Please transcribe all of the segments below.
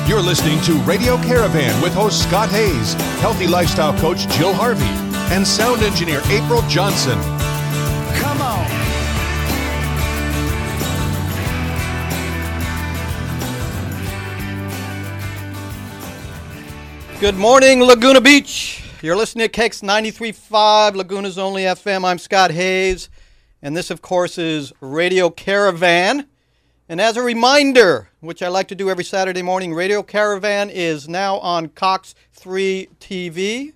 You're listening to Radio Caravan with host Scott Hayes, healthy lifestyle coach Jill Harvey, and sound engineer April Johnson. Come on. Good morning, Laguna Beach. You're listening to KEX 93.5, Laguna's only FM. I'm Scott Hayes, and this, of course, is Radio Caravan. And as a reminder, which I like to do every Saturday morning, Radio Caravan is now on Cox 3 TV,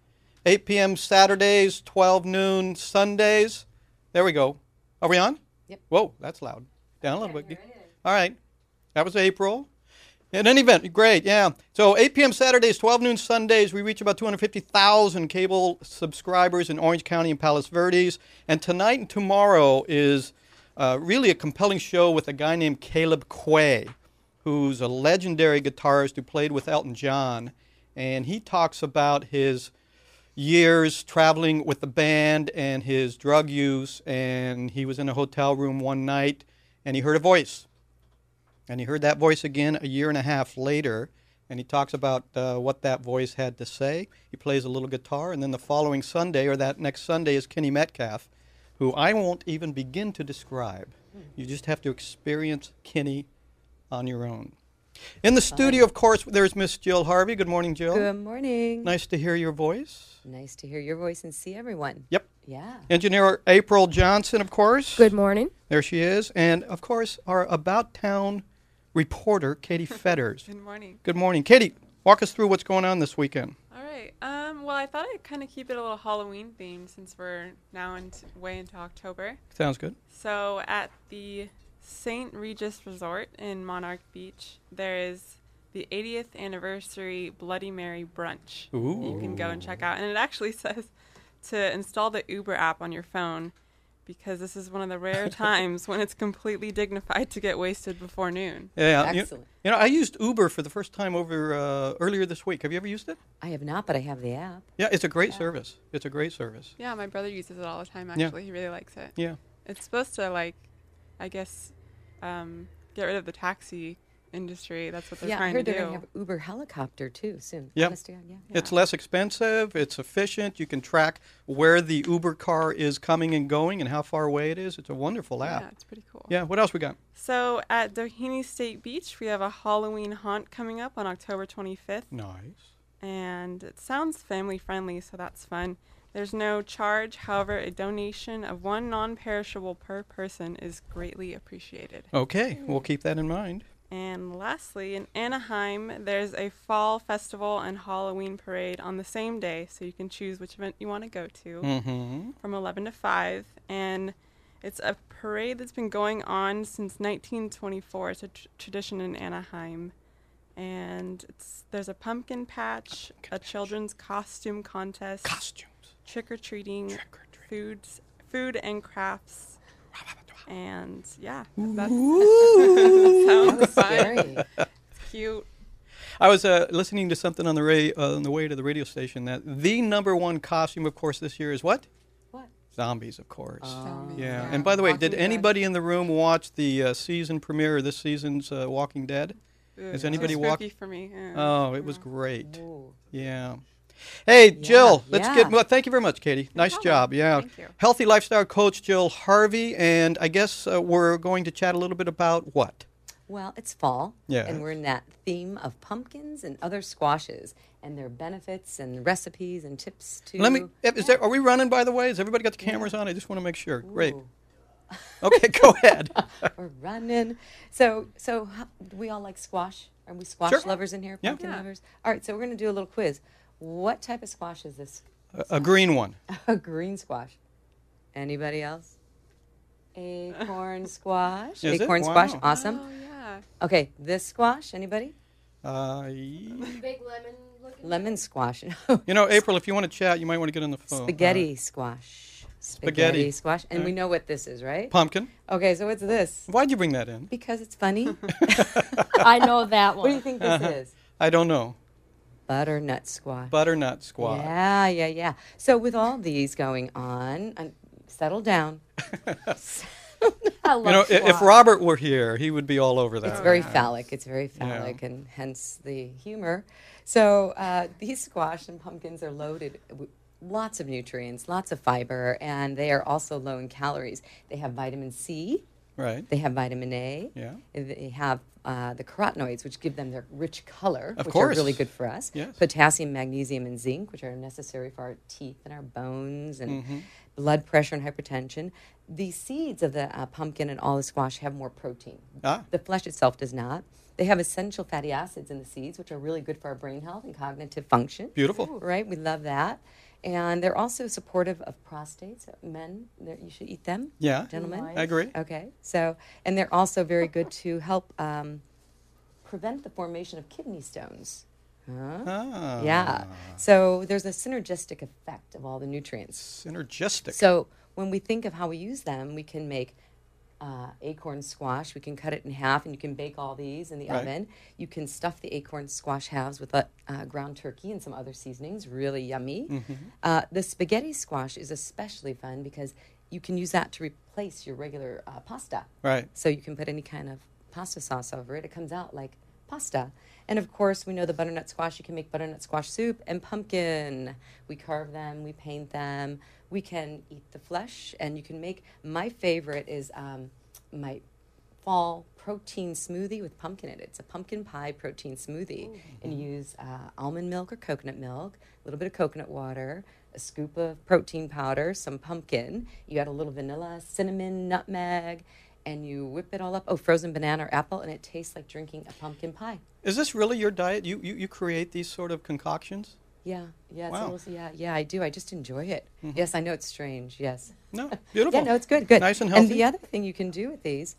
8 p.m. Saturdays, 12 noon Sundays. There we go. Are we on? Yep. Whoa, that's loud. Down a little bit. All right. That was April. In any event, great, yeah. So 8 p.m. Saturdays, 12 noon Sundays, we reach about 250,000 cable subscribers in Orange County and Palos Verdes. And tonight and tomorrow is really a compelling show with a guy named Caleb Quay, who's a legendary guitarist who played with Elton John. And he talks about his years traveling with the band and his drug use. And he was in a hotel room one night, and he heard a voice. And he heard that voice again a year and a half later, and he talks about what that voice had to say. He plays a little guitar, and then the following Sunday, or that next Sunday, is Kenny Metcalf, who I won't even begin to describe. You just have to experience Kenny on your own. In the studio, of course, there's Miss Jill Harvey. Good morning, Jill. Good morning. Nice to hear your voice. Nice to hear your voice and see everyone. Yep. Yeah. Engineer April Johnson, of course. Good morning. There she is. And, of course, our About Town reporter, Katie Fetters. Good morning. Good morning. Katie, walk us through what's going on this weekend. All right. Well, I thought I'd kind of keep it a little Halloween themed since we're now way into October. Sounds good. So at the St. Regis Resort in Monarch Beach, there is the 80th anniversary Bloody Mary brunch. Ooh. You can go and check out. And it actually says to install the Uber app on your phone, because this is one of the rare times when it's completely dignified to get wasted before noon. Yeah. Excellent. You know, I used Uber for the first time over earlier this week. Have you ever used it? I have not, but I have the app. Yeah, it's a great service. It's a great service. Yeah, my brother uses it all the time, Yeah. actually. He really likes it. Yeah. It's supposed to, get rid of the taxi industry. That's what they're Yeah, I trying heard to they're do. going to have Uber helicopter, too, soon. Yep. Honest to God, yeah. It's less expensive. It's efficient. You can track where the Uber car is coming and going and how far away it is. It's a wonderful app. Yeah, it's pretty cool. Yeah. What else we got? So at Doheny State Beach, we have a Halloween haunt coming up on October 25th. Nice. And it sounds family friendly, so that's fun. There's no charge. However, a donation of one non-perishable per person is greatly appreciated. Okay. We'll keep that in mind. And lastly, in Anaheim, there's a fall festival and Halloween parade on the same day, so you can choose which event you want to go to Mm-hmm. from 11 to 5. And it's a parade that's been going on since 1924. It's a tradition in Anaheim. And there's a pumpkin patch, a children's costume contest, Costumes. trick-or-treating, Trick-or-treat. food and crafts. And yeah, that That was sounds fun. scary. It's cute. I was listening to something on the on the way to the radio station that the number one costume, of course, this year is what? What? Zombies, of course. Zombies. Yeah. And by the way, Walking did Dead. anybody in the room watch the season premiere of this season's Walking Dead? Is anybody Too walk? spooky for me? Yeah. Oh, it was great. Ooh. Yeah. Hey, Jill, let's yeah. get. Well, thank you very much, Katie. Nice problem. job. Yeah. Thank you. Healthy lifestyle coach Jill Harvey, and I guess we're going to chat a little bit about what? Well, it's fall, Yeah. and we're in that theme of pumpkins and other squashes and their benefits and recipes and tips to... Let me. Are we running? By the way, has everybody got the cameras on? I just want to make sure. Great. Ooh. Okay, go ahead. We're running. So do we all like squash? Are we squash Sure. lovers in here? Yeah. Pumpkin Yeah. lovers? All right, so we're going to do a little quiz. What type of squash is this? A green one. A green squash. Anybody else? Acorn squash. Is it? Acorn Wow. squash. Awesome. Oh, yeah. Okay, this squash. Anybody? Big lemon looking. Lemon squash. You know, April, if you want to chat, you might want to get on the phone. Spaghetti squash. Spaghetti. squash. And we know what this is, right? Pumpkin. Okay, so what's this? Why'd you bring that in? Because it's funny. I know that What do you one. think this is? I don't know. Butternut squash. Butternut squash. Yeah. So with all these going on, settle down. I love if squash. Robert were here, he would be all over that. It's very phallic. It's very phallic, and hence the humor. So these squash and pumpkins are loaded with lots of nutrients, lots of fiber, and they are also low in calories. They have vitamin C. Right. They have vitamin A. Yeah. They have the carotenoids, which give them their rich color, Of which course. are really good for us. Yes. Potassium, magnesium, and zinc, which are necessary for our teeth and our bones and Mm-hmm. blood pressure and hypertension. The seeds of the pumpkin and all the squash have more protein. Ah. The flesh itself does not. They have essential fatty acids in the seeds, which are really good for our brain health and cognitive function. Beautiful. Right? We love that. And they're also supportive of prostates. Men, you should eat them. Yeah. Gentlemen. I agree. Okay. So, and they're also very good to help prevent the formation of kidney stones. Huh? Ah. Yeah. So there's a synergistic effect of all the nutrients. Synergistic. So when we think of how we use them, we can make acorn squash. We can cut it in half, and you can bake all these in the Right. oven. You can stuff the acorn squash halves with ground turkey and some other seasonings. Really yummy. Mm-hmm. The spaghetti squash is especially fun because you can use that to replace your regular pasta. Right. So you can put any kind of pasta sauce over it. It comes out like pasta. And of course, we know the butternut squash. You can make butternut squash soup and pumpkin. We carve them, we paint them. We can eat the flesh, and you can make, my favorite is my fall protein smoothie with pumpkin in it. It's a pumpkin pie protein smoothie. And you use almond milk or coconut milk, a little bit of coconut water, a scoop of protein powder, some pumpkin. You add a little vanilla, cinnamon, nutmeg, and you whip it all up. Oh, frozen banana or apple, and it tastes like drinking a pumpkin pie. Is this really your diet? You create these sort of concoctions? Yeah, it's Wow. a little, yeah, I do. I just enjoy it. Yes, I know it's strange. Yes. No, beautiful. Yeah, no, it's good. Nice and And healthy. the other thing you can do with these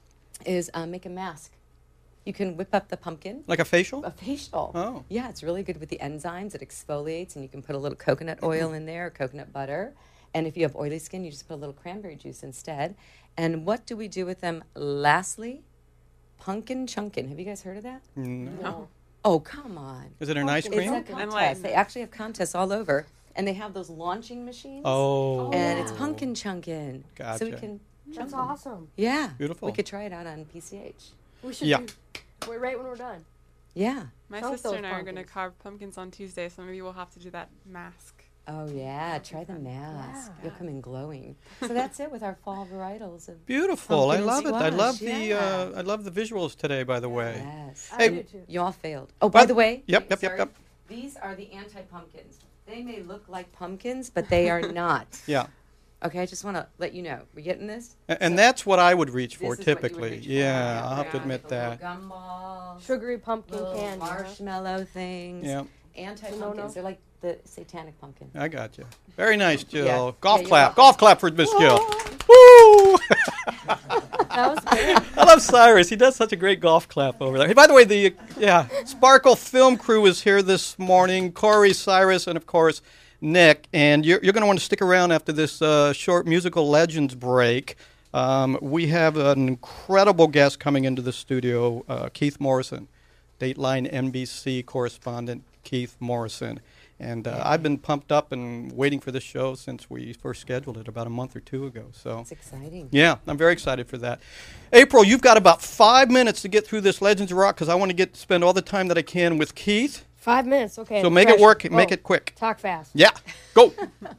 is make a mask. You can whip up the pumpkin. Like a facial? A facial. Oh. Yeah, it's really good with the enzymes. It exfoliates, and you can put a little coconut oil in there, or coconut butter. And if you have oily skin, you just put a little cranberry juice instead. And what do we do with them? Lastly, pumpkin chunkin. Have you guys heard of that? No. Oh, come on. Is it an ice It's cream? a contest. They actually have contests all over, and they have those launching machines. Oh. And it's pumpkin chunkin. So we Gotcha. can. That's awesome. Yeah. Beautiful. We could try it out on PCH. We should Yeah. Wait right when we're done. Yeah. My Chunk sister those and I are going to pumpkins. carve pumpkins on Tuesday, so maybe we'll have to do that mask. Oh yeah. Try the mask. Yeah. You'll come in glowing. So that's it with our fall varietals of. Beautiful. I Pumpkin and love it. I love squash, the yeah. I love the visuals today, by the way. Yes. I do too. You all failed. Oh, by the way. Yep. sorry, These are the anti-pumpkins. They may look like pumpkins, but they are not. Yeah. Okay, I just want to let you know. We're getting this? And So that's what I would reach for this is what you would typically. reach for. Yeah, I'll have to Yeah, admit the little that. Gumballs, Sugary pumpkin little candy. huh? marshmallow things. Yeah, Anti-pumpkins. No. They're like the satanic pumpkin. I got you. Very nice, Jill. Yeah. Golf Yeah, clap. you're welcome. Golf clap for Miss Jill. Woo! That was good. I love Cyrus. He does such a great golf clap over there. Hey, by the way, the Sparkle Film Crew is here this morning. Corey, Cyrus, and of course Nick. And you're going to want to stick around after this short musical legends break. We have an incredible guest coming into the studio, Keith Morrison, Dateline NBC correspondent Keith Morrison. And I've been pumped up and waiting for this show since we first scheduled it about a month or two ago. So It's exciting. yeah, I'm very excited for that. April, you've got about 5 minutes to get through this Legends of Rock because I want to spend all the time that I can with Keith. 5 minutes. Okay. So make it pressure. work. Make Oh, it quick. Talk fast. Yeah, go.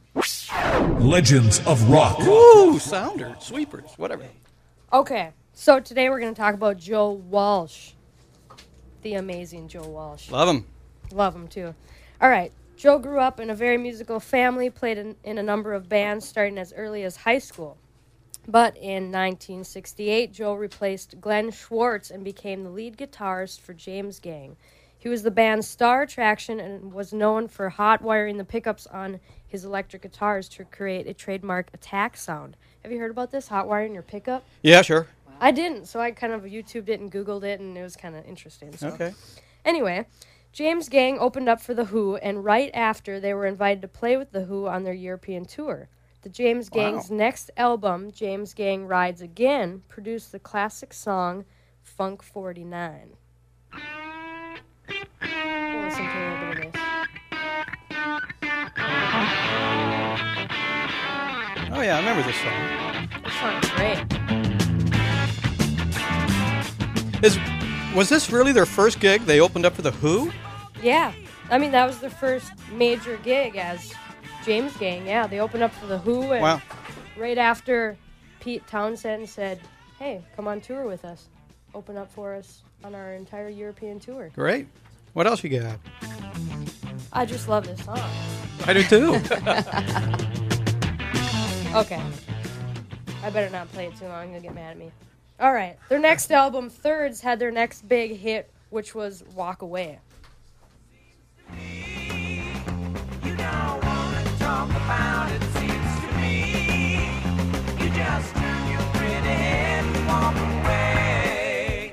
Legends of Rock. Ooh, sounders, sweepers, whatever. Okay. So today we're going to talk about Joe Walsh. The amazing Joe Walsh. Love him. Love him too. All right. Joe grew up in a very musical family, played in a number of bands starting as early as high school. But in 1968, Joe replaced Glenn Schwartz and became the lead guitarist for James Gang. He was the band's star attraction and was known for hot wiring the pickups on his electric guitars to create a trademark attack sound. Have you heard about this, hot wiring your pickup? Yeah, sure. I didn't, so I kind of YouTubed it and Googled it, and it was kind of interesting. So. Okay. Anyway, James Gang opened up for The Who, and right after, they were invited to play with The Who on their European tour. The James Gang's next album, James Gang Rides Again, produced the classic song Funk 49. We'll listen to a little bit of this. Oh, yeah, I remember this song. This song's great. Was this really their first gig? They opened up for The Who? Yeah. I mean, that was their first major gig as James Gang. Yeah, they opened up for The Who. And Wow. right after Pete Townsend said, hey, come on tour with us. Open up for us on our entire European tour. Great. What else you got? I just love this song. I do too. Okay. I better not play it too long. You'll get mad at me. All right. Their next album, Thirds, had their next big hit, which was Walk Away. You don't wanna talk about it, seems to me. You just turn your pretty head and walk away.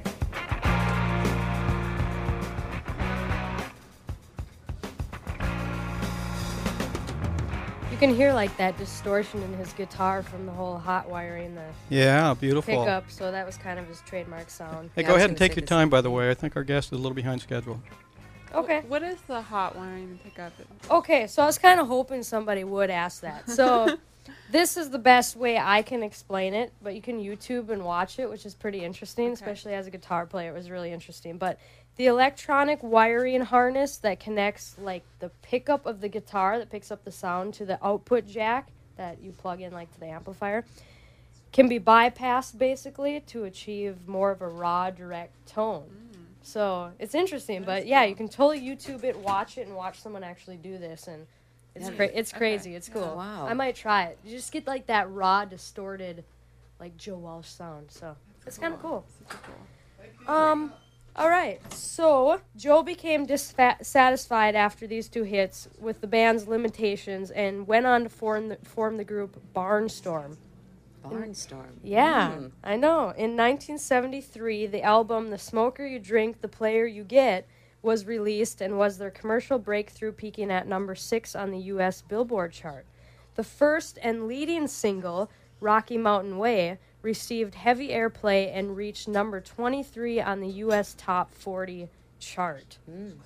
You can hear like that distortion in his guitar from the whole hot wiring, the Yeah, beautiful. pickup. So that was kind of his trademark sound. Hey, Yeah, go I was ahead and gonna take say your this. time, by the way. I think our guest is a little behind schedule. Okay. What is the hot wiring pickup? Okay, so I was kind of hoping somebody would ask that. So this is the best way I can explain it, but you can YouTube and watch it, which is pretty interesting, especially as a guitar player. It was really interesting. But the electronic wiring harness that connects like the pickup of the guitar that picks up the sound to the output jack that you plug in like to the amplifier can be bypassed basically to achieve more of a raw, direct tone. So it's interesting, but yeah, you can totally YouTube it, watch it, and watch someone actually do this, and it's it's crazy. It's cool. Wow. I might try it. You just get like that raw, distorted, like Joe Walsh sound. So it's kind of cool. All right. So Joe became dissatisfied after these two hits with the band's limitations and went on to form the group Barnstorm. Barnstorm. Yeah, I know. In 1973, the album The Smoker You Drink, The Player You Get was released and was their commercial breakthrough, peaking at number 6 on the U.S. Billboard chart. The first and leading single, Rocky Mountain Way, received heavy airplay and reached number 23 on the U.S. Top 40 chart.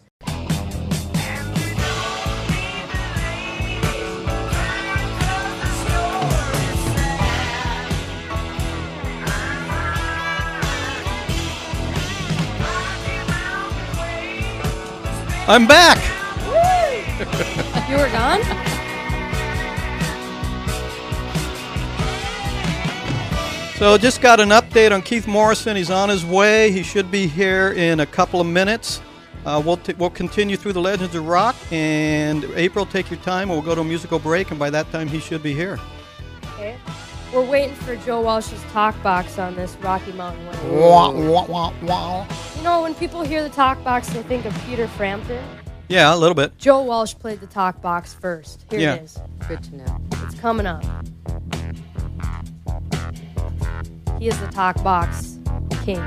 I'm back. You were gone? So just got an update on Keith Morrison. He's on his way. He should be here in a couple of minutes. We'll continue through the Legends of Rock. And April, take your time. We'll go to a musical break, and by that time, he should be here. Okay. We're waiting for Joe Walsh's talk box on this Rocky Mountain Way. You know, when people hear the talk box, they think of Peter Frampton. Yeah, a little bit. Joe Walsh played the talk box first. Here Yeah. it is. Good to know. It's coming up. He is the talk box king.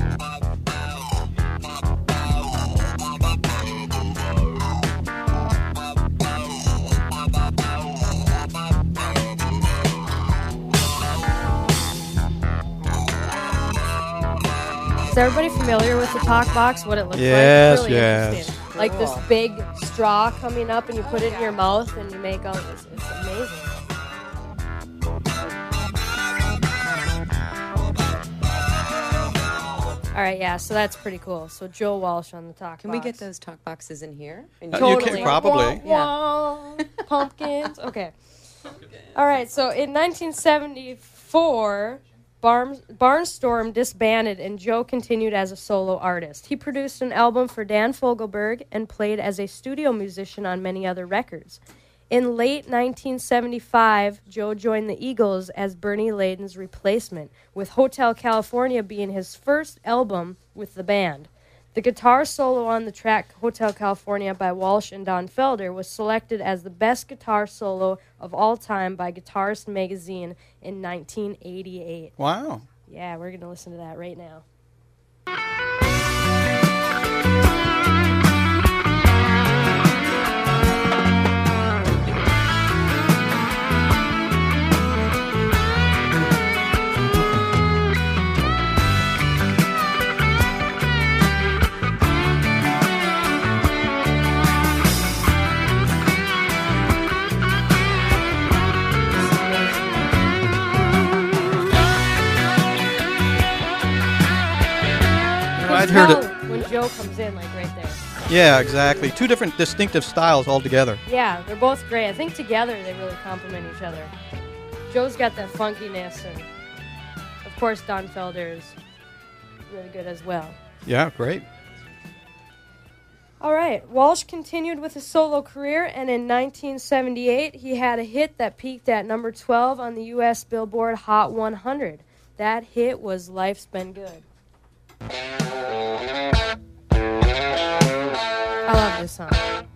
Is everybody familiar with the talk box? What it looks Yes, like? It's really yes. interesting. Like this big straw coming up, and you put it in your mouth, and you make all this. It's amazing. All right, yeah. So that's pretty cool. So Joe Walsh on the talk. Can we get those talk boxes in here? And You can probably. Wah, wah, pumpkins. Okay. All right. So in 1974, Barnstorm disbanded, and Joe continued as a solo artist. He produced an album for Dan Fogelberg and played as a studio musician on many other records. In late 1975, Joe joined the Eagles as Bernie Layden's replacement, with Hotel California being his first album with the band. The guitar solo on the track Hotel California by Walsh and Don Felder was selected as the best guitar solo of all time by Guitarist Magazine in 1988. Wow. Yeah, we're going to listen to that right now. I'd heard tell it. when Joe comes in, like right there. Yeah, exactly. Two different distinctive styles altogether. Yeah, they're both great. I think together they really complement each other. Joe's got that funkiness, and of course Don Felder is really good as well. Yeah, great. All right, Walsh continued with his solo career, and in 1978 he had a hit that peaked at number 12 on the U.S. Billboard Hot 100. That hit was Life's Been Good. I love this song.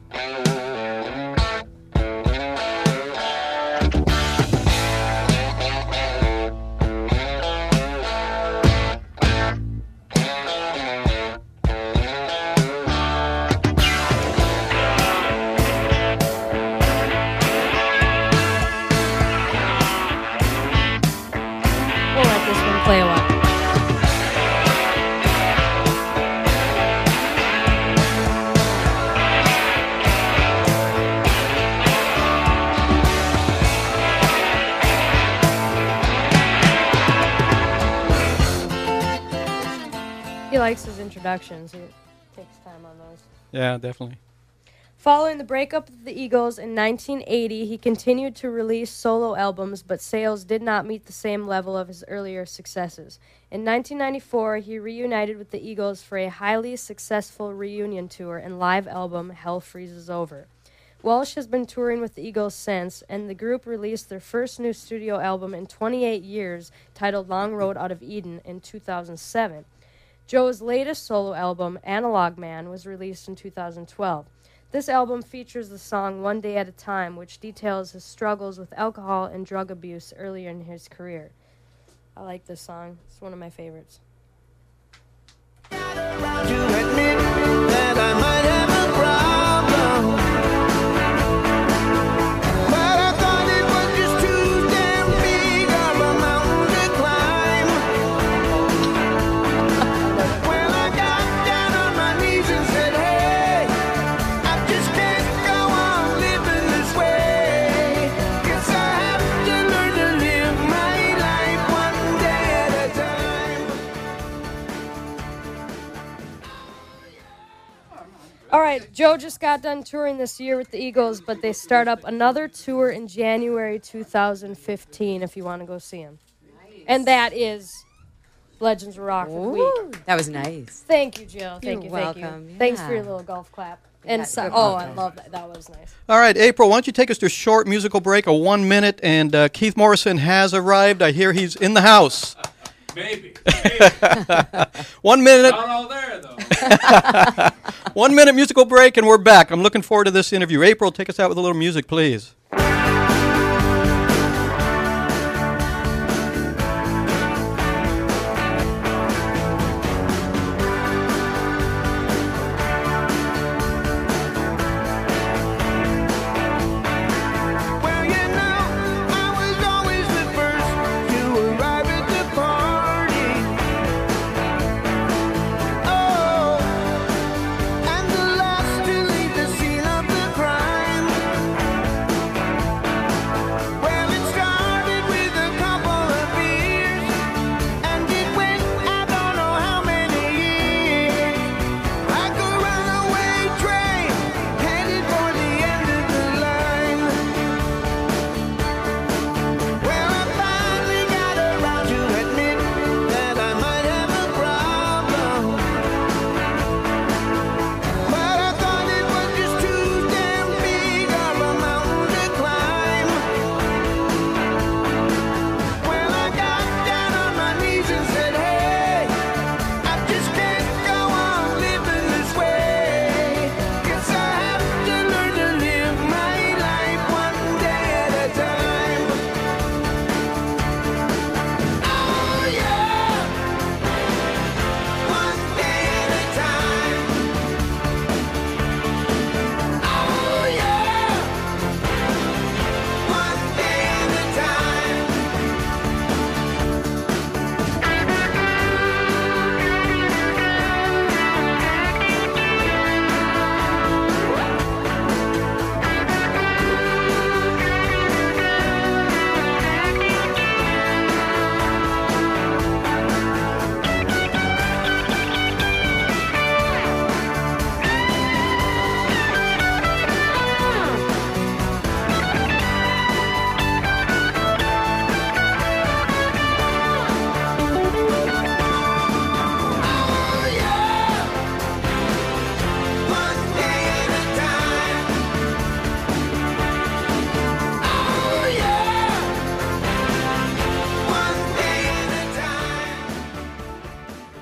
We'll let this one play a while. He likes his introductions. He takes time on those. Yeah, definitely. Following the breakup of the Eagles in 1980, he continued to release solo albums, but sales did not meet the same level of his earlier successes. In 1994, he reunited with the Eagles for a highly successful reunion tour and live album, Hell Freezes Over. Walsh has been touring with the Eagles since, and the group released their first new studio album in 28 years, titled Long Road Out of Eden, in 2007. Joe's latest solo album, Analog Man, was released in 2012. This album features the song One Day at a Time, which details his struggles with alcohol and drug abuse earlier in his career. I like this song. It's one of my favorites. To admit that I might have a problem, but I thought it was just too damn big of a mountain to climb. When I got down on my knees and said, hey, I just can't go on living this way. Guess I have to learn to live my life one day at a time. All right, Joe just got done touring this year with the Eagles, but they start up another tour in January 2015 if you want to go see him. And that is Legends of Rock for the week. That was nice. Thank you, Jill. Thank You're you, thank welcome. you. Thanks for Yeah. your little golf clap. And Yeah, so, you're I welcome. love that. That was nice. All right, April, why don't you take us to a short musical break, a 1 minute, and Keith Morrison has arrived. I hear he's in the house. Maybe. 1 minute. Not all there, though. 1 minute musical break, and we're back. I'm looking forward to this interview. April, take us out with a little music, please. Well, you know, I was always the first to arrive at the party. Oh, and the last to leave the scene of the crime.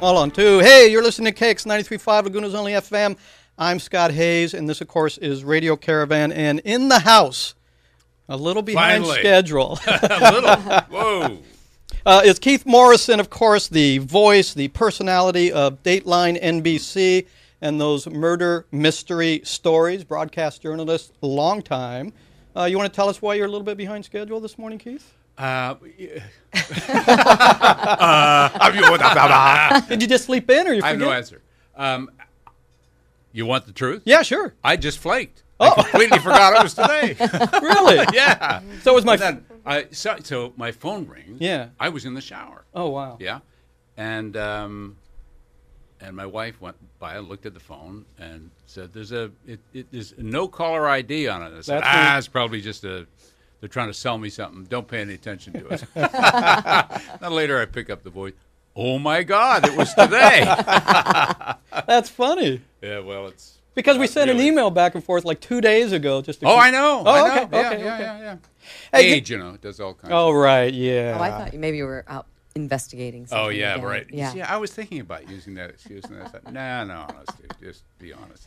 Hold on, two. Hey, you're listening to KX 93.5 Laguna's Only FM. I'm Scott Hayes, and this, of course, is Radio Caravan. And in the house, a little behind Finally. schedule, A little. Whoa. is Keith Morrison, of course, the voice, the personality of Dateline NBC and those murder mystery stories, broadcast journalist, long time. You want to tell us why you're a little bit behind schedule this morning, Keith? Yeah. Did you just sleep in, or you I have no forget? answer. You want the truth? Yeah, sure. I just flaked. I completely forgot it was today. Really? Yeah. So was my. And then so my phone rings. Yeah. I was in the shower. Oh wow. Yeah. And my wife went by and looked at the phone and said, "There's there's no caller ID on it." I said, That's it's probably just they're trying to sell me something. Don't pay any attention to it. Then later I pick up the voice. Oh my God, it was today. That's funny. Yeah, well, it's Because we sent an really. email back and forth like 2 days ago. Just to Oh, keep- I know. Oh, I know. okay, Yeah, okay, yeah, okay. yeah. Hey, Age, it does all kinds. Oh, of right, yeah. Oh, I thought maybe you were out investigating something. Oh yeah, again. right. Yeah. See, I was thinking about using that excuse, and I thought, no, honestly, just be honest.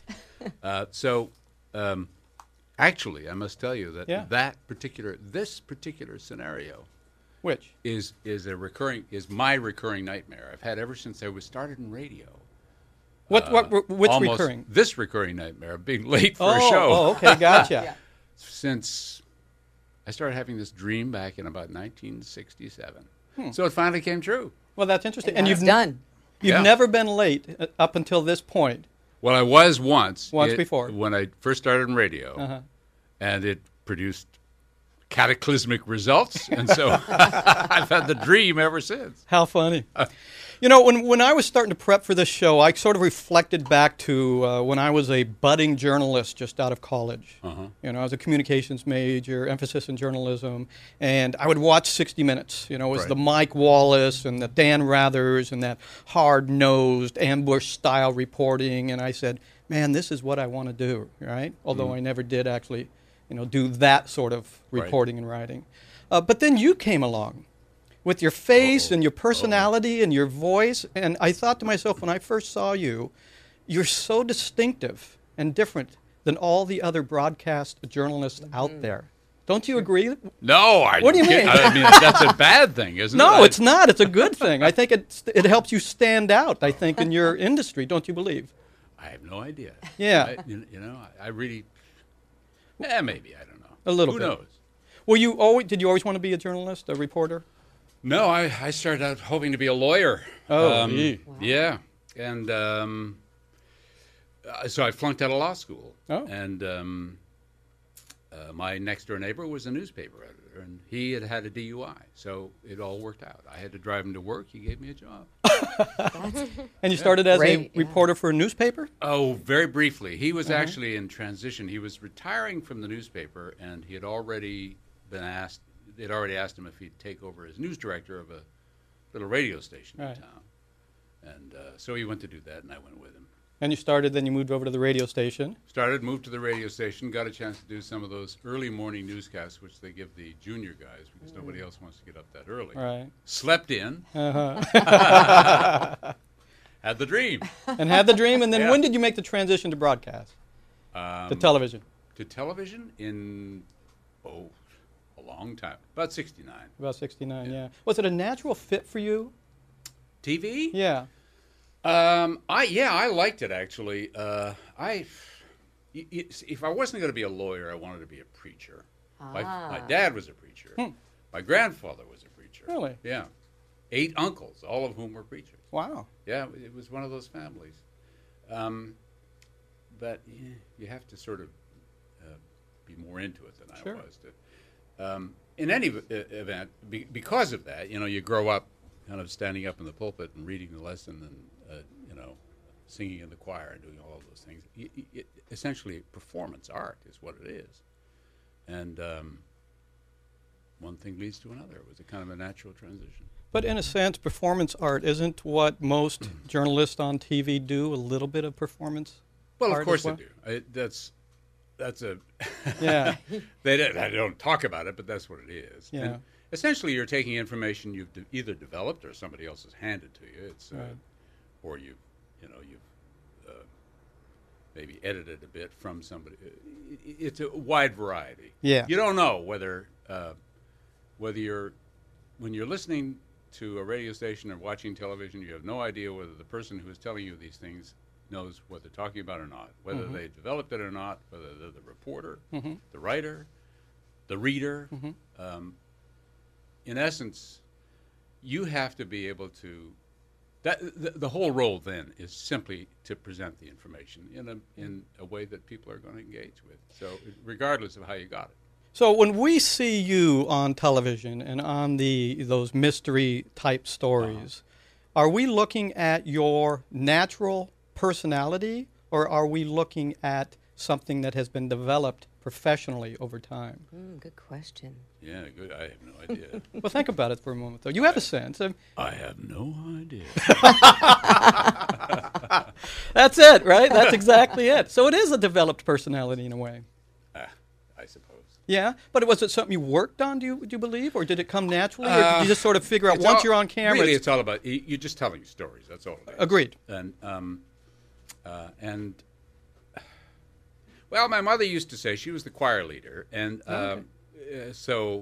Actually, I must tell you that Yeah. this particular scenario Which? is my recurring nightmare. I've had ever since I was started in radio. Which Almost recurring? This recurring nightmare of being late for a Oh, show. oh, okay, gotcha. Since I started having this dream back in about 1967. So it finally came true. Well, that's interesting. And you've it's done. You've Yeah. never been late up until this point. Well, I was once. Before. When I first started in radio, and it produced cataclysmic results, and so I've had the dream ever since. How funny. You know, when I was starting to prep for this show, I sort of reflected back to when I was a budding journalist just out of college. You know, I was a communications major, emphasis in journalism, and I would watch 60 Minutes. You know, it was Right. the Mike Wallace and the Dan Rathers and that hard-nosed ambush-style reporting, and I said, man, this is what I want to do, right? Although I never did actually, do that sort of Right. reporting and writing. But then you came along with your face and your personality and your voice. And I thought to myself, when I first saw you, you're so distinctive and different than all the other broadcast journalists out there. Don't you agree? No, What do you mean? I mean, that's a bad thing, isn't it? No, it's not. It's a good thing. I think it helps you stand out, I think, in your industry. Don't you believe? I have no idea. Yeah. I really. Maybe, I don't know. A little Who bit. knows? Did you always want to be a journalist, a reporter? No, I started out hoping to be a lawyer. Oh, gee. Yeah, and so I flunked out of law school. Oh. And my next door neighbor was a newspaper editor, and he had had a DUI, so it all worked out. I had to drive him to work. He gave me a job. And you started as Great, a yeah. reporter for a newspaper? Oh, very briefly. He was actually in transition. He was retiring from the newspaper, and he had already been asked. They'd already asked him if he'd take over as news director of a little radio station Right. in town, and so he went to do that, and I went with him. And then you moved over to the radio station. Moved to the radio station, got a chance to do some of those early morning newscasts, which they give the junior guys because nobody else wants to get up that early. Right. Slept in, had the dream. And had the dream. And then Yeah. when did you make the transition to broadcast? To television? To television in, a long time, about 69. About 69, yeah. Was it a natural fit for you? TV? Yeah. I liked it actually. If I wasn't going to be a lawyer, I wanted to be a preacher. My dad was a preacher. My grandfather was a preacher. Really? Yeah. 8 uncles, all of whom were preachers. Wow. Yeah, it was one of those families. But you have to sort of be more into it than Sure. I was. In any event, because of that, you grow up kind of standing up in the pulpit and reading the lesson and, singing in the choir and doing all of those things. Essentially, performance art is what it is. And one thing leads to another. It was a kind of a natural transition. But in a sense, performance art isn't what most journalists on TV do, a little bit of performance Well, art of course as well? they do. That's a Yeah. they don't talk about it, but that's what it is. Yeah. And essentially, you're taking information you've either developed or somebody else has handed to you. It's Right. or you've maybe edited a bit from somebody. It's a wide variety. Yeah. You don't know whether when you're listening to a radio station or watching television, you have no idea whether the person who is telling you these things knows what they're talking about or not, whether they developed it or not, whether they're the reporter, the writer, the reader. In essence, you have to be able to. The whole role then is simply to present the information in a way that people are going to engage with. So regardless of how you got it. So when we see you on television and on those mystery type stories, are we looking at your natural personality, or are we looking at something that has been developed professionally over time? Good question. Yeah, good. I have no idea. Well, think about it for a moment, though. You have a sense. I have no idea. That's it, right? That's exactly it. So it is a developed personality in a way. I suppose. Yeah, but was it something you worked on, do you believe, or did it come naturally, or did you just sort of figure out It's once all- you're on camera? Really, it's all about you're just telling stories. That's all it is. Agreed. And well, my mother used to say she was the choir leader, and so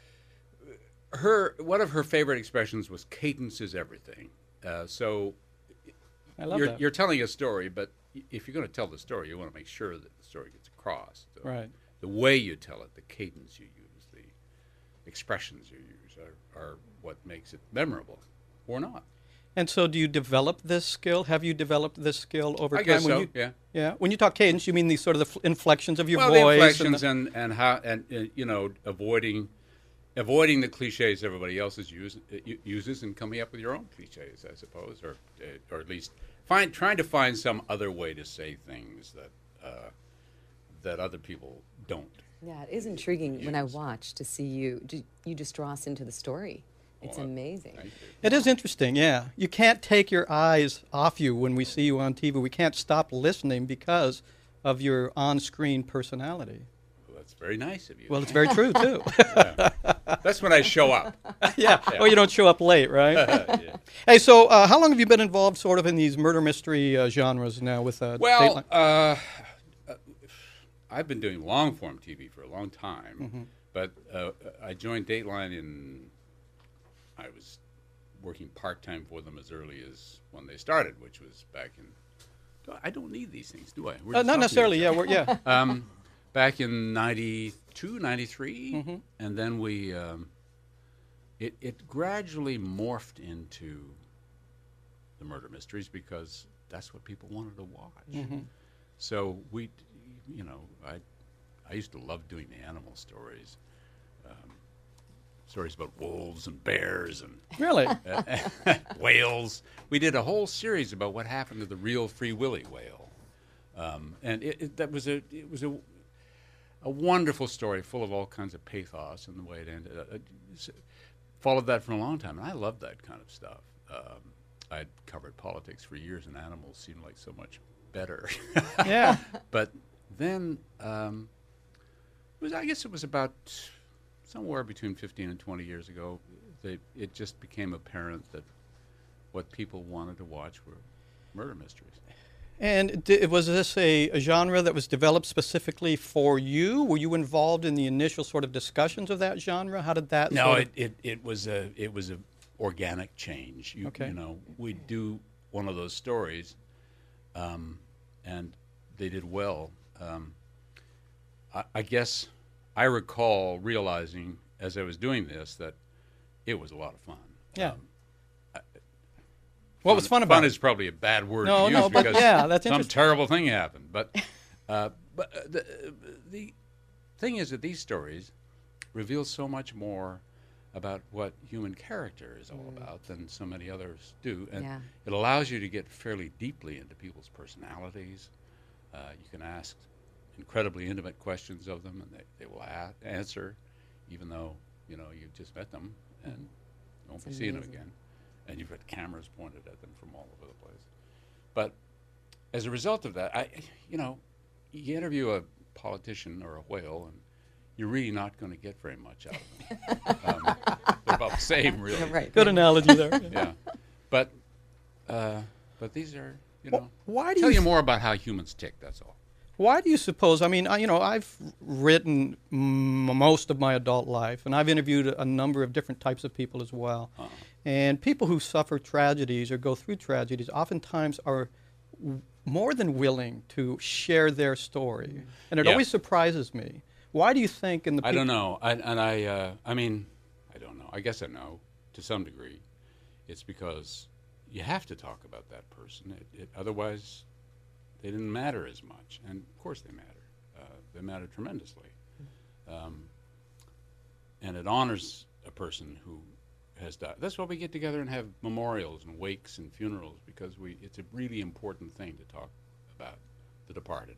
one of her favorite expressions was "cadence is everything." So I love that. you're telling a story, but if you're going to tell the story, you want to make sure that the story gets across. So Right. The way you tell it, the cadence you use, the expressions you use are what makes it memorable, or not. And so do you develop this skill? Have you developed this skill over I time? guess When so. you, Yeah. Yeah. When you talk cadence, you mean these sort of the inflections of your Well, voice? the inflections and and how avoiding the cliches everybody else uses and coming up with your own cliches, I suppose, or at least trying to find some other way to say things that other people don't. Yeah, it is intriguing when I watch to see you. You just draw us into the story. It's amazing. Thank you. It is interesting, yeah. You can't take your eyes off you when we see you on TV. We can't stop listening because of your on-screen personality. Well, that's very nice of you. Well, it's very true, too. That's when I show up. Yeah. Or you don't show up late, right? Yeah. Hey, so how long have you been involved sort of in these murder mystery genres now with Well, Dateline? I've been doing long-form TV for a long time, but I joined Dateline I was working part-time for them as early as when they started, which was back in... I don't need these things, do I? We're just talking Not to necessarily, each yeah. other. Back in 92, 93, and then we... It gradually morphed into the murder mysteries because that's what people wanted to watch. So I used to love doing the animal stories. Stories about wolves and bears and Really? whales. We did a whole series about what happened to the real Free Willy whale, and it was a wonderful story, full of all kinds of pathos and the way it ended. Followed that for a long time, and I loved that kind of stuff. I'd covered politics for years, and animals seemed like so much better. Yeah. But then, I guess it was about somewhere between 15 and 20 years ago, it just became apparent that what people wanted to watch were murder mysteries. And was this a genre that was developed specifically for you? Were you involved in the initial sort of discussions of that genre? How did that? No, sort of... it was a organic change. Okay. We'd do one of those stories, and they did well. I guess I recall realizing as I was doing this that it was a lot of fun. Yeah. What was fun about fun it? is probably a bad word No, to use but because yeah, that's some interesting. terrible thing happened. But the thing is that these stories reveal so much more about what human character is all about than so many others do. And Yeah. it allows you to get fairly deeply into people's personalities. You can ask incredibly intimate questions of them, and they will answer, even though you've just met them and won't be seeing them amazing. again, and you've got cameras pointed at them from all over the place. But as a result of that, you interview a politician or a whale, and you're really not going to get very much out of them. They're about the same, really. Right. Good analogy there. Yeah, but But these are, you know, Why do tell you you more about how humans tick. That's all. Why do you suppose? I mean, I've written most of my adult life, and I've interviewed a number of different types of people as well. And people who suffer tragedies or go through tragedies oftentimes are more than willing to share their story, and it Yeah. always surprises me. Why do you think? In the I don't know. I mean, I don't know. I guess I know to some degree. It's because you have to talk about that person. Otherwise, they didn't matter as much. And of course, they matter. They matter tremendously. And it honors a person who has died. That's why we get together and have memorials and wakes and funerals, because it's a really important thing to talk about the departed.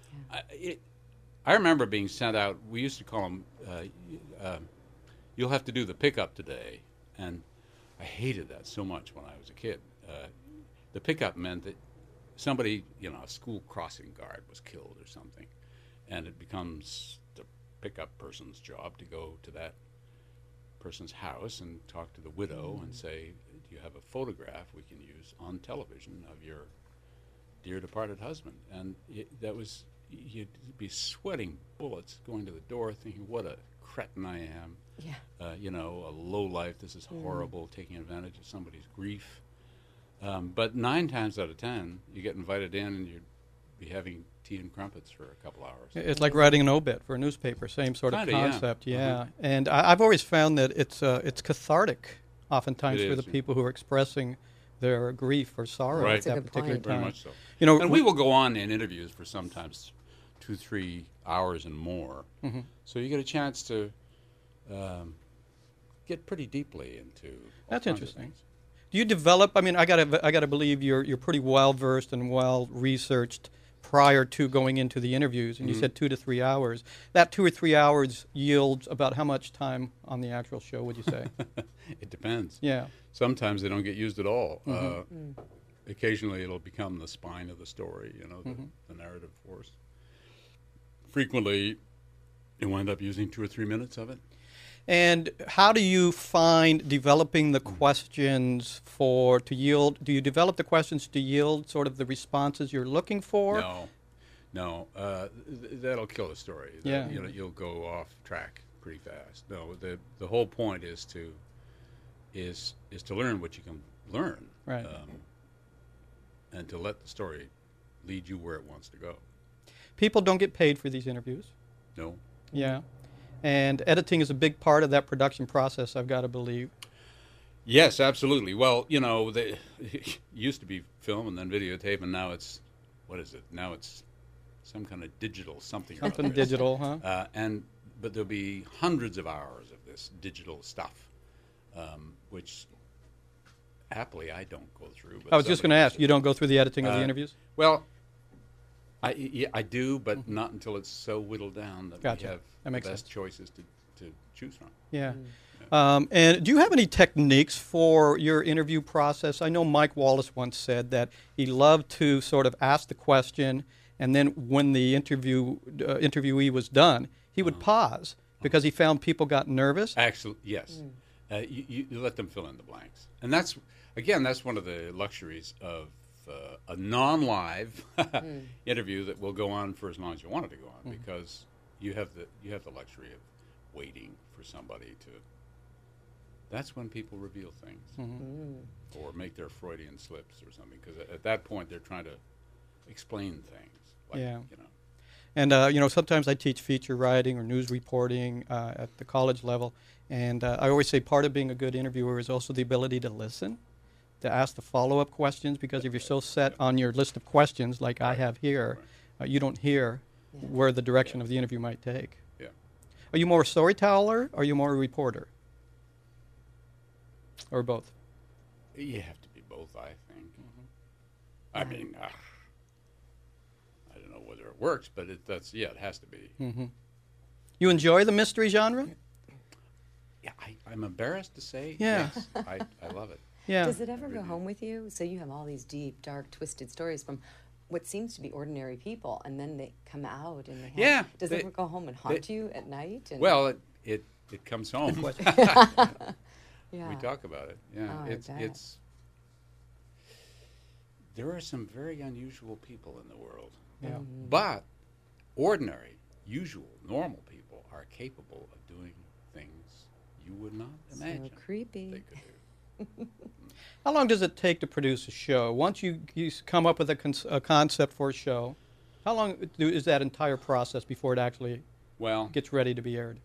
I remember being sent out. We used to call them, you'll have to do the pickup today. And I hated that so much when I was a kid. The pickup meant that somebody, a school crossing guard was killed or something. And it becomes the pickup person's job to go to that person's house and talk to the widow and say, do you have a photograph we can use on television of your dear departed husband? And you'd be sweating bullets going to the door thinking, what a cretin I am. Yeah. A low life, this is horrible, taking advantage of somebody's grief. But 9 times out of 10, you get invited in and you'd be having tea and crumpets for a couple hours. It's like writing an obit for a newspaper, same sort Kinda, of yeah. concept, yeah. And I've always found that it's cathartic, oftentimes, It for is, the yeah. people who are expressing their grief or sorrow Right. at that That's a good particular point. time. Very much so. And we will go on in interviews for sometimes 2-3 hours and more. Mm-hmm. So you get a chance to get pretty deeply into all That's kinds of interesting. things. Do you develop? I mean, I gotta believe you're pretty well versed and well researched prior to going into the interviews. And you said 2 to 3 hours. That 2 or 3 hours yields about how much time on the actual show? Would you say? It depends. Yeah. Sometimes they don't get used at all. Occasionally it'll become the spine of the story, the narrative force. Frequently, you wind up using 2 or 3 minutes of it. And how do you find developing the questions to yield? Do you develop the questions to yield sort of the responses you're looking for? No. That'll kill the story. Yeah. You'll go off track pretty fast. No, the whole point is to learn what you can learn, Right. and to let the story lead you where it wants to go. People don't get paid for these interviews. No. Yeah. And editing is a big part of that production process, I've got to believe. Yes, absolutely. Well, it used to be film and then videotape, and now it's, what is it? Now it's some kind of digital something. or Something other. digital, huh? But there'll be hundreds of hours of this digital stuff, which happily I don't go through. But I was just going to ask, you don't go through the editing of the interviews? Well, I do, but not until it's so whittled down that Gotcha. we have That makes the best sense. choices to choose from. Yeah. And do you have any techniques for your interview process? I know Mike Wallace once said that he loved to sort of ask the question, and then when the interviewee was done, he would pause because he found people got nervous. Actually, yes. You let them fill in the blanks. And that's one of the luxuries of a non-live interview that will go on for as long as you want it to go on, because you have the luxury of waiting for somebody to. That's when people reveal things or make their Freudian slips or something, because at that point they're trying to explain things. Like, Yeah. And, sometimes I teach feature writing or news reporting at the college level. And I always say part of being a good interviewer is also the ability to listen, to ask the follow-up questions, because if you're so set on your list of questions like I have here, you don't hear where the direction of the interview might take. Yeah. Are you more a storyteller or are you more a reporter? Or both? You have to be both, I think. I mean, I don't know whether it works, but it has to be. You enjoy the mystery genre? Yeah, I'm embarrassed to say Yeah. yes. I love it. Yeah. Does it ever go home with you? So you have all these deep, dark, twisted stories from what seems to be ordinary people, and then they come out and they have, Yeah, Does it ever go home and haunt you at night? And Well, it comes home. yeah. We talk about it. Yeah, Oh, I bet. it's there are some very unusual people in the world. Yeah. But ordinary, usual, normal people are capable of doing things you would not imagine creepy. they could do. How long does it take to produce a show? Once you come up with a concept for a show, how long is that entire process before it actually Well, gets ready to be aired?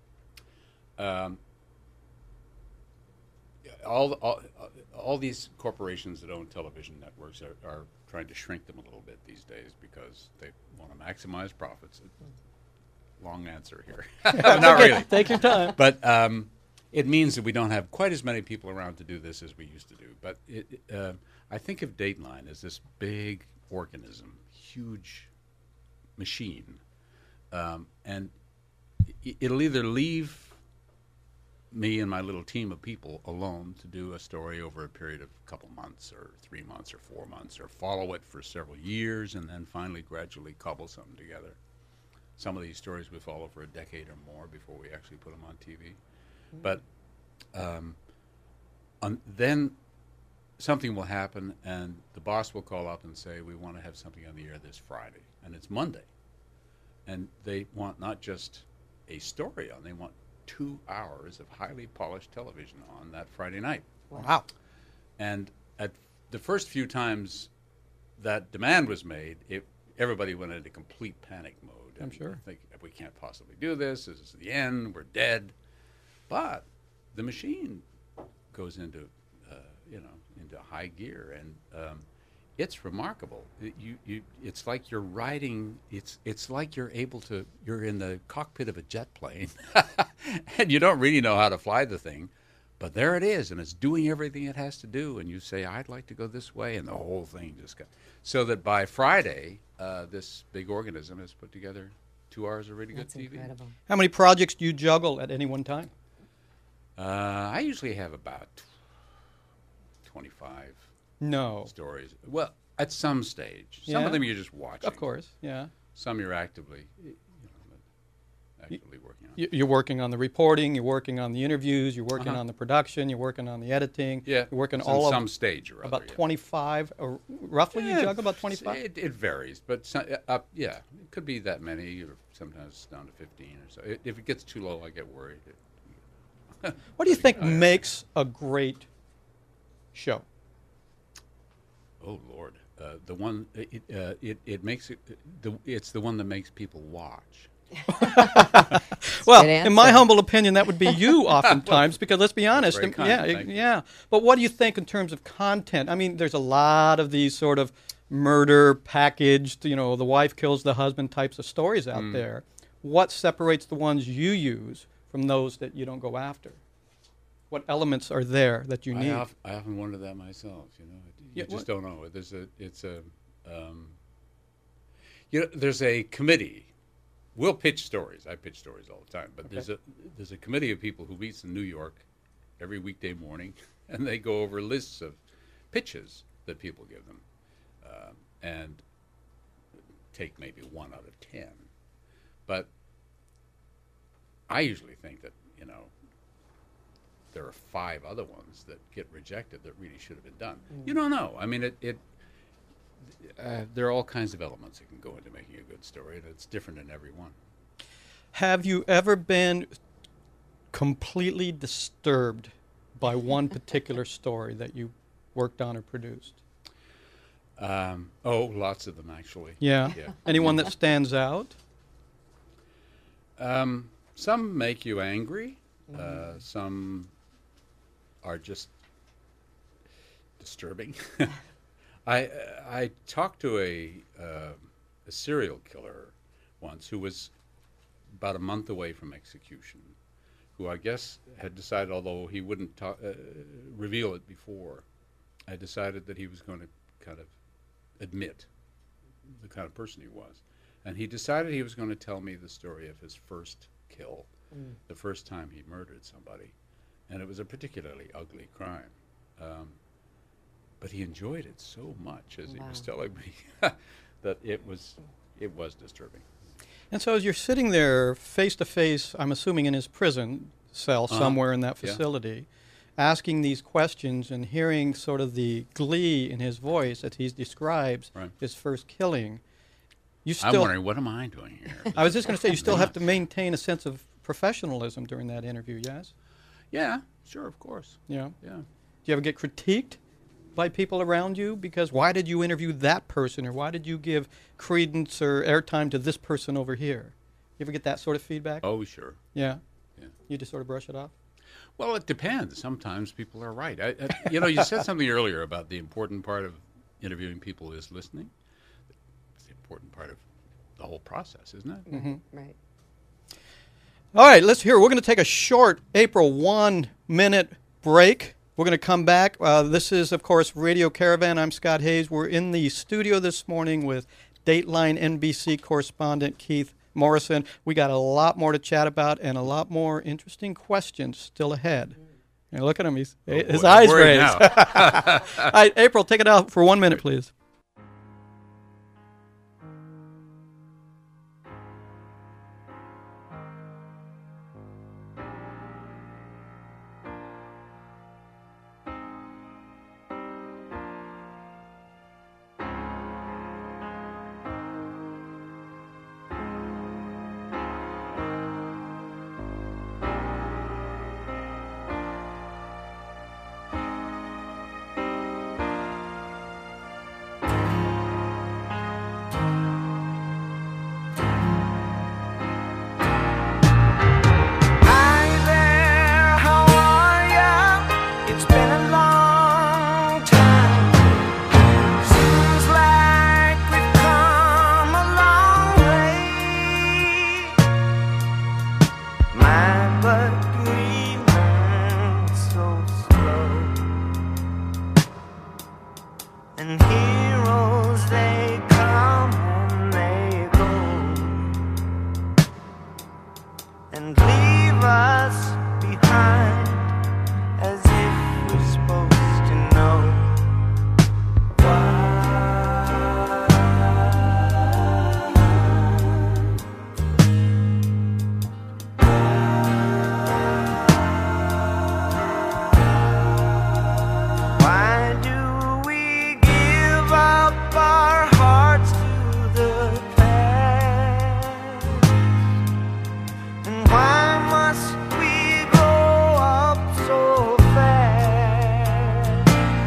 all these corporations that own television networks are trying to shrink them a little bit these days because they want to maximize profits. Long answer here. Not really. Take your time. But it means that we don't have quite as many people around to do this as we used to do. But I think of Dateline as this big organism, huge machine, and it'll either leave me and my little team of people alone to do a story over a period of a couple months or 3 months or 4 months, or follow it for several years and then finally gradually cobble something together. Some of these stories we follow for a decade or more before we actually put them on TV. But then something will happen and the boss will call up and say, we want to have something on the air this Friday. And it's Monday. And they want not just a story on, they want 2 hours of highly polished television on that Friday night. Wow. And at the first few times that demand was made, everybody went into complete panic mode. I'm sure. Think, we can't possibly do this. This is the end. We're dead. But the machine goes into, into high gear, and it's remarkable. It's like you're riding. It's like you're in the cockpit of a jet plane, and you don't really know how to fly the thing, but there it is, and it's doing everything it has to do. And you say, I'd like to go this way, and the whole thing just got. So that by Friday, this big organism has put together 2 hours of really That's good TV. incredible. How many projects do you juggle at any one time? I usually have about 25 No. stories. Well, at some stage. Some Yeah. of them you're just watching. Of course, yeah. Some you're actively working on. You're working on the reporting, you're working on the interviews, you're working Uh-huh. on the production, you're working on the editing. Yeah, You're working some- all of some stage or other, about yeah. 25, or roughly you juggle about 25? It varies, but it could be that many, or sometimes down to 15 or so. If it gets too low, I get worried. What do you think makes a great show? Oh Lord, the one it makes it. It's the one that makes people watch. Well, Good in my answer. humble opinion, that would be you oftentimes, because let's be honest. very kind, yeah, thank you. yeah. But what do you think in terms of content? I mean, there's a lot of these sort of murder packaged, the wife kills the husband types of stories out Mm. there. What separates the ones you use from those that you don't go after? What elements are there that you need? I often wonder that myself. You Yeah, just what- don't know. There's a committee. We'll pitch stories. I pitch stories all the time, but Okay. there's a committee of people who meets in New York every weekday morning, and they go over lists of pitches that people give them, and take maybe 1 out of 10. But I usually think that there are 5 other ones that get rejected that really should have been done. You don't know. I mean, there are all kinds of elements that can go into making a good story, and it's different in every one. Have you ever been completely disturbed by one particular story that you worked on or produced? Lots of them, actually. Yeah. Anyone that stands out? Some make you angry. Some are just disturbing. I talked to a serial killer once who was about a month away from execution, who I guess had decided, although he wouldn't reveal it before, I decided that he was going to kind of admit the kind of person he was. And he decided he was going to tell me the story of his first kill, the first time he murdered somebody. And it was a particularly ugly crime. But he enjoyed it so much, as he was telling me, that it was disturbing. And so as you're sitting there face to face, I'm assuming in his prison cell somewhere in that Yeah. facility, asking these questions and hearing sort of the glee in his voice as he describes Right. his first killing, you I'm still. wondering, what am I doing here? I was just going to say, you still have to maintain a sense of professionalism during that interview. Yes. Yeah, sure, of course. Yeah. Yeah. Do you ever get critiqued by people around you because why did you interview that person, or why did you give credence or airtime to this person over here? You ever get that sort of feedback? Oh, sure. Yeah. Yeah. You just sort of brush it off? Well, it depends. Sometimes people are right. You said something earlier about the important part of interviewing people is listening. It's the important part of the whole process, isn't it? Mm-hmm. Right. All right, let's hear. We're going to take a short April 1-minute break. We're going to come back. This is, of course, Radio Caravan. I'm Scott Hayes. We're in the studio this morning with Dateline NBC correspondent Keith Morrison. We got a lot more to chat about and a lot more interesting questions still ahead. Now look at him. His boy, eyes I'm worried raised. now. All right, April, take it out for 1 minute, please. Hi there, how are ya? It's been a long time. Seems like we've come a long way. My, but we learn so slow. And heroes, they come and they go and leave us behind as if we're supposed to know why do we give up our hearts to the past? And why must we grow up so fast?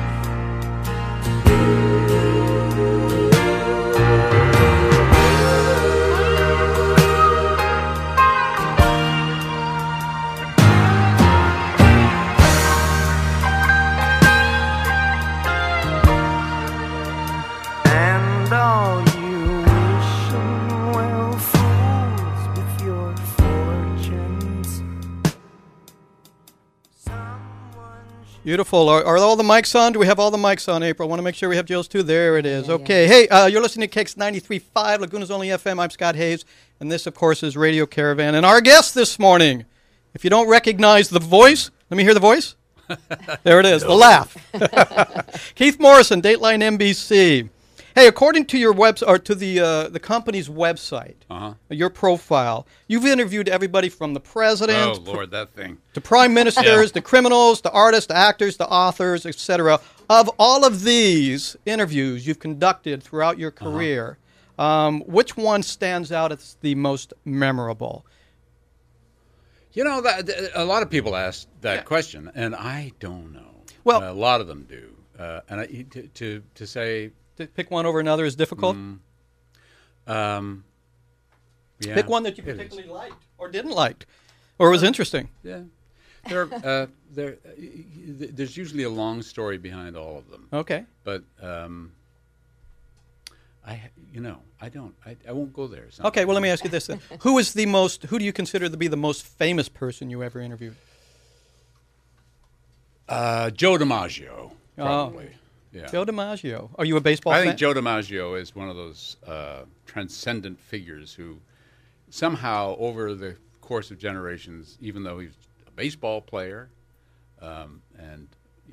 And all you wishing well fools with your fortunes. Someone Beautiful. Are all the mics on? Do we have all the mics on, April? I want to make sure we have Jill's too. There it is. Yeah, Okay. Hey, you're listening to Kicks 93.5, Laguna's Only FM. I'm Scott Hayes, and this, of course, is Radio Caravan. And our guest this morning, if you don't recognize the voice, let me hear the voice. There it is, the laugh. Keith Morrison, Dateline NBC. Hey, according to your or to the company's website, your profile, you've interviewed everybody from the president, Oh, Lord, that thing. to prime ministers, to criminals, to artists, to actors, to authors, etc. Of all of these interviews you've conducted throughout your career, which one stands out as the most memorable? You know, a lot of people ask that question, and I don't know. Well- a lot of them do. And to say, To pick one over another is difficult. yeah, Pick one that you it is. particularly liked or didn't like, or was interesting. Yeah, there's usually a long story behind all of them. Okay. But I won't go there. Okay. Well, let me ask you this then: Who do you consider to be the most famous person you ever interviewed? Joe DiMaggio, probably. Yeah. Joe DiMaggio. Are you a baseball I fan? think Joe DiMaggio is one of those transcendent figures who somehow, over the course of generations, even though he's a baseball player and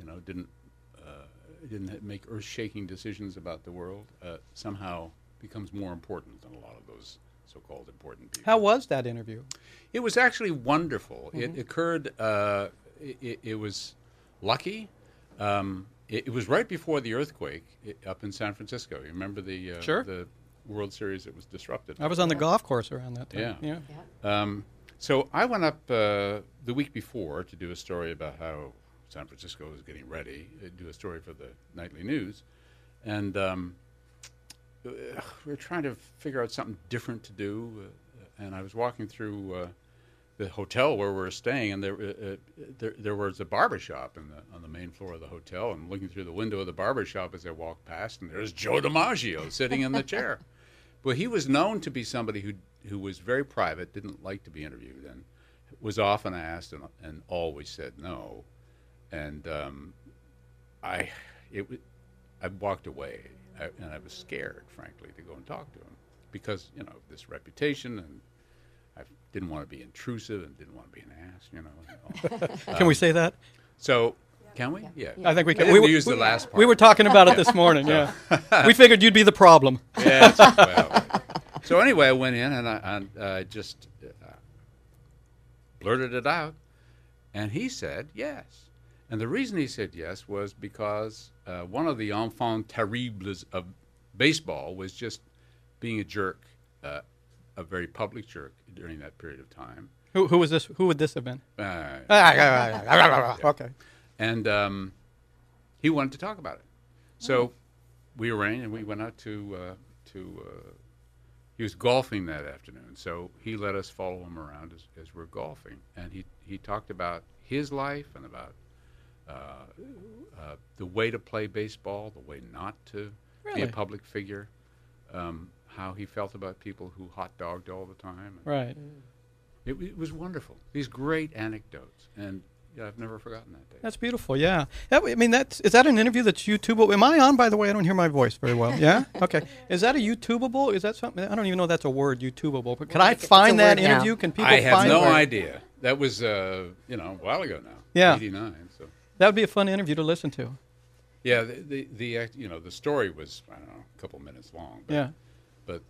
didn't make earth-shaking decisions about the world, somehow becomes more important than a lot of those so-called important people. How was that interview? It was actually wonderful. It occurred. It was lucky. It was right before the earthquake up in San Francisco. You remember Sure. the World Series that was disrupted? I was on the golf course around that time. Yeah. So I went up the week before to do a story about how San Francisco was getting ready, do a story for the Nightly News. And we were trying to figure out something different to do. And I was walking through the hotel where we were staying, and there was a barber shop on the main floor of the hotel. And looking through the window of the barber shop as I walked past, and there's Joe DiMaggio sitting in the chair. Well, he was known to be somebody who was very private, didn't like to be interviewed, and was often asked and always said no. And I walked away, and I was scared, frankly, to go and talk to him because, you know, this reputation, and I didn't want to be intrusive and didn't want to be an ass, you know. Can we say that? So, can we? Yeah. I think we can. We used the last part. We were talking about it this morning, yeah. We figured you'd be the problem. Yeah. So anyway, I went in and I just blurted it out, and he said yes. And the reason he said yes was because one of the enfants terribles of baseball was just being a jerk, a very public jerk during that period of time. Who was this? Who would this have been? Okay. And he wanted to talk about it. So we arranged, and we went out to he was golfing that afternoon, so he let us follow him around as we're golfing. And he talked about his life and about the way to play baseball, the way not to be a public figure, how he felt about people who hot dogged all the time. Right. It was wonderful. These great anecdotes, and I've never forgotten that day. That's beautiful. Yeah. Is that an interview that's YouTubeable? Am I on? By the way, I don't hear my voice very well. Yeah. Okay. Is that a YouTubeable? Is that something? I don't even know if that's a word, YouTubeable. But can I find that interview? Can people find it? I have no idea. That was a while ago now. Yeah. 89. So that would be a fun interview to listen to. Yeah. The story was, I don't know, a couple minutes long. But, yeah. But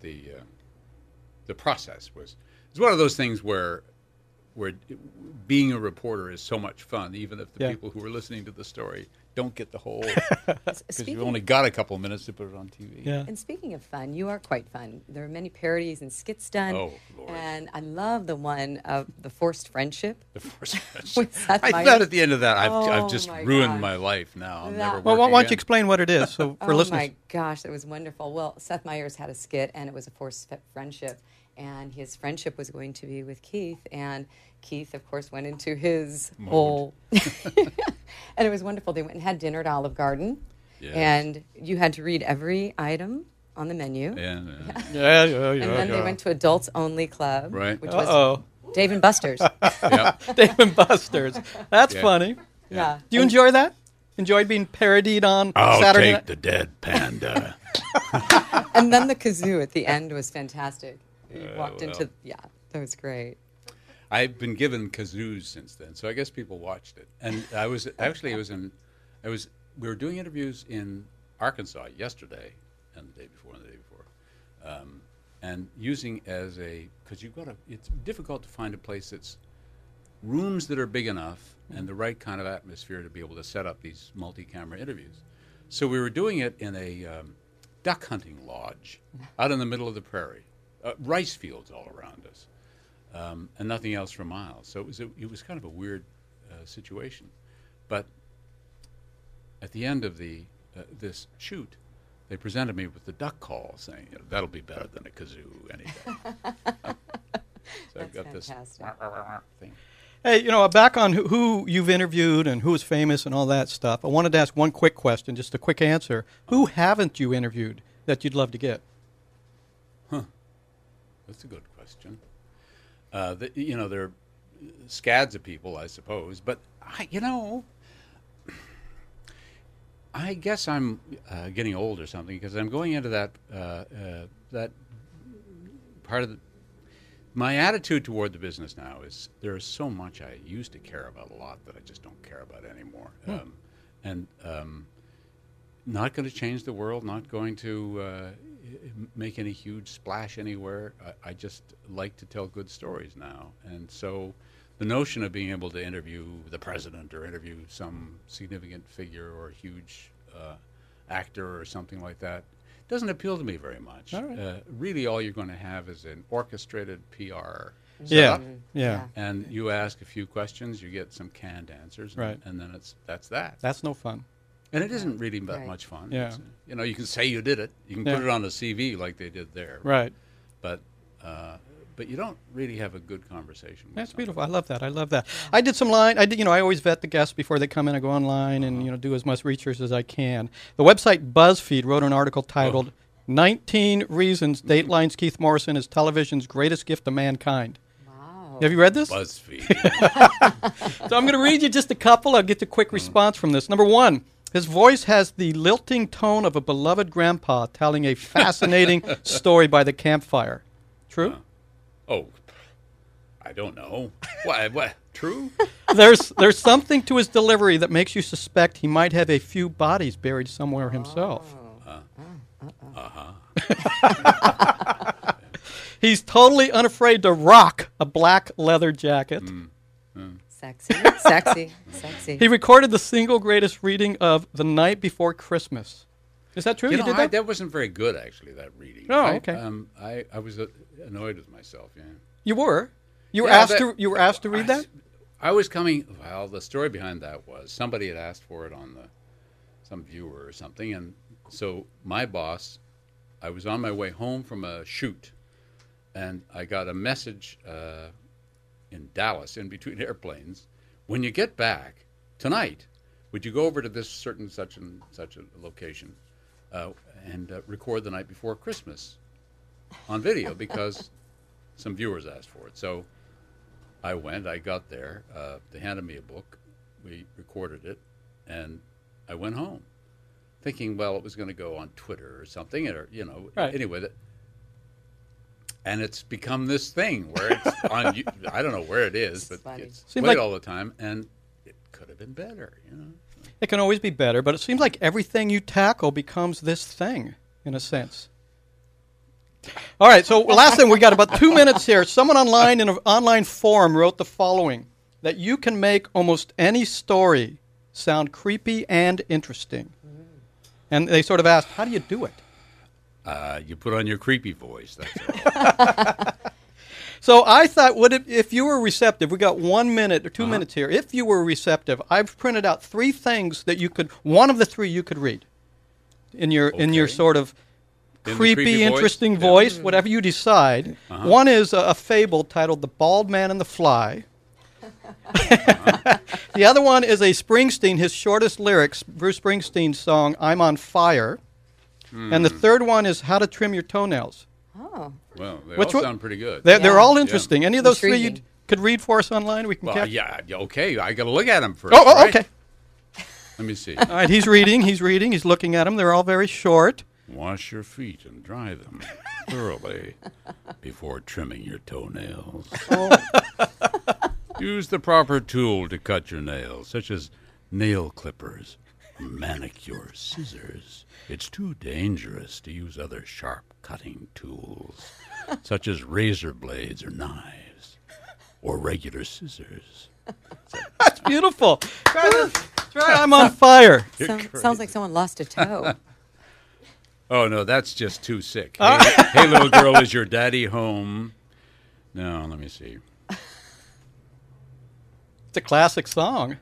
the process was. It's one of those things where being a reporter is so much fun, even if the people who are listening to the story don't get the whole, because you've only got a couple of minutes to put it on TV. Yeah. And speaking of fun, you are quite fun. There are many parodies and skits done. Oh, Lord. And I love the one of the forced friendship. The forced friendship. With Seth I Meyers. thought at the end of that, I've Oh, just my ruined gosh. my life now. I'll That- never Well, work why don't you again. explain what it is for listeners? Oh my gosh, that was wonderful. Well, Seth Meyers had a skit, and it was a forced friendship, and his friendship was going to be with Keith, and Keith, of course, went into his whole, and it was wonderful. They went and had dinner at Olive Garden, Yes. and you had to read every item on the menu, Yeah. Yeah. and then they went to Adults Only Club, Right. which Uh-oh. was Dave and Buster's. Yep. Dave and Buster's. That's Yeah. funny. Yeah. Do you enjoy that? Enjoy being parodied on I'll Saturday take night? the dead panda. And then the kazoo at the end was fantastic. You walked well. into, that was great. I've been given kazoos since then, so I guess people watched it. And I was actually, we were doing interviews in Arkansas yesterday and the day before and the day before, and using as because it's difficult to find a place that's rooms that are big enough and the right kind of atmosphere to be able to set up these multi-camera interviews. So we were doing it in a duck hunting lodge out in the middle of the prairie, rice fields all around us. And nothing else for miles. So it was kind of a weird situation. But at the end of this shoot, they presented me with the duck call, saying, that'll be better than a kazoo any day. So I've got fantastic. this thing. Hey, back on who you've interviewed and who's famous and all that stuff, I wanted to ask one quick question, just a quick answer. Who haven't you interviewed that you'd love to get? That's a good question. There are scads of people, I suppose, but I guess I'm getting old or something because I'm going into that part of my attitude toward the business now is there is so much I used to care about a lot that I just don't care about anymore, and not going to change the world, not going to make any huge splash anywhere. I just like to tell good stories now, and so the notion of being able to interview the president or interview some significant figure or a huge actor or something like that doesn't appeal to me very much. All right. Really, all you're going to have is an orchestrated PR Yeah, setup, yeah. and you ask a few questions, you get some canned answers, and, Right. and then that's that. That's no fun. And it isn't really that Right. much fun. Yeah. It's, you can say you did it. You can Yeah. put it on the CV like they did there. Right. But you don't really have a good conversation. With That's somebody. beautiful. I love that. I love that. I did some line. I always vet the guests before they come in. I go online and do as much research as I can. The website BuzzFeed wrote an article titled 19 Reasons Dateline's Keith Morrison is Television's Greatest Gift to Mankind. Wow. Have you read this? BuzzFeed. So I'm going to read you just a couple. I'll get a quick response from this. Number one, his voice has the lilting tone of a beloved grandpa telling a fascinating story by the campfire. True? Oh, I don't know. What? True? There's something to his delivery that makes you suspect he might have a few bodies buried somewhere himself. He's totally unafraid to rock a black leather jacket. Sexy, sexy, sexy. He recorded the single greatest reading of The Night Before Christmas. Is that true? You did that? That wasn't very good, actually, that reading. Oh, I- okay. I was annoyed with myself, yeah. You were? You were Yeah, asked but- to you were asked to read that? I was coming. Well, the story behind that was somebody had asked for it on some viewer or something, and so my boss, I was on my way home from a shoot, and I got a message in Dallas, in between airplanes. When you get back tonight, would you go over to this certain such and such a location and record The Night Before Christmas on video because some viewers asked for it. So I went, I got there, they handed me a book, we recorded it, and I went home thinking, well, it was going to go on Twitter or something, or, Right. anyway. And it's become this thing where it's on, I don't know where it is, but funny. it's Seems played like- all the time, and it could have been better, It can always be better, but it seems like everything you tackle becomes this thing, in a sense. All right, so last thing, we got about 2 minutes here. Someone online in an online forum wrote the following, that you can make almost any story sound creepy and interesting. And they sort of asked, how do you do it? You put on your creepy voice, that's all. So I thought, if you were receptive, we got 1 minute or 2 minutes here. If you were receptive, I've printed out 3 things that you could, one of the 3 you could read in your Okay. sort of In the creepy, creepy voice? interesting Yeah. voice, whatever you decide. One is a fable titled The Bald Man and the Fly. The other one is a Springsteen, his shortest lyrics, Bruce Springsteen's song, I'm on Fire. And the third one is How to Trim Your Toenails. Oh, Well, they Which all one- sound pretty good. They're Yeah. all interesting. Any of those 3 you Intriguing. could read for us online? We can Well, catch. yeah, okay, I got to look at them first. Oh, right? okay. Let me see. All right, he's reading, he's looking at them. They're all very short. Wash your feet and dry them thoroughly before trimming your toenails. Use the proper tool to cut your nails, such as nail clippers or manicure scissors. It's too dangerous to use other sharp cutting tools, such as razor blades or knives, or regular scissors. That's beautiful. Try I'm on Fire. sounds like someone lost a toe. Oh, no, that's just too sick. Hey, hey, little girl, is your daddy home? No, let me see. It's a classic song.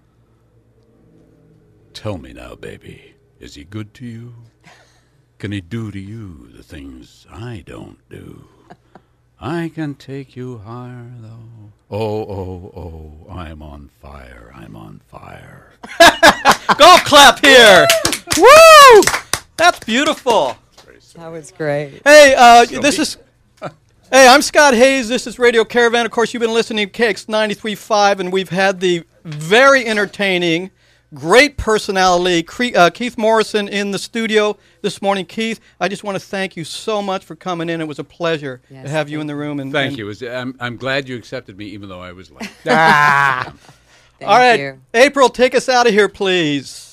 Tell me now, baby, is he good to you? Can he do to you the things I don't do? I can take you higher, though. Oh, I'm on fire, I'm on fire. Golf clap here. Woo! That's beautiful. That was great. Hey, Hey, I'm Scott Hayes. This is Radio Caravan. Of course, you've been listening to KX 93.5, and we've had the very entertaining, great personality, Keith Morrison in the studio this morning. Keith, I just want to thank you so much for coming in. It was a pleasure Yes, to have you in the room. And Thank you. I'm glad you accepted me, even though I was late. Thank All right, you. April, take us out of here, please.